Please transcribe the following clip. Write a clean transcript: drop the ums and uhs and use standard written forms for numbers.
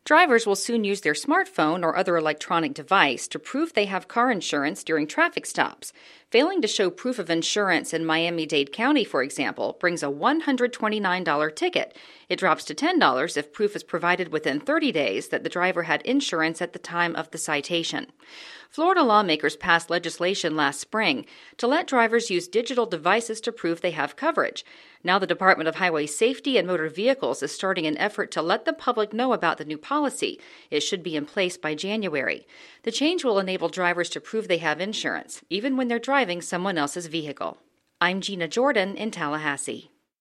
Drivers will soon use their smartphone or other electronic device to prove they have car insurance during traffic stops. Failing to show proof of insurance in Miami-Dade County, for example, brings a $129 ticket. It drops to $10 if proof is provided within 30 days that the driver had insurance at the time of the citation. Florida lawmakers passed legislation last spring to let drivers use digital devices to prove they have coverage. Now the Department of Highway Safety and Motor Vehicles is starting an effort to let the public know about the new policy. It should be in place by January. The change will enable drivers to prove they have insurance, even when they're driving someone else's vehicle. I'm Gina Jordan in Tallahassee.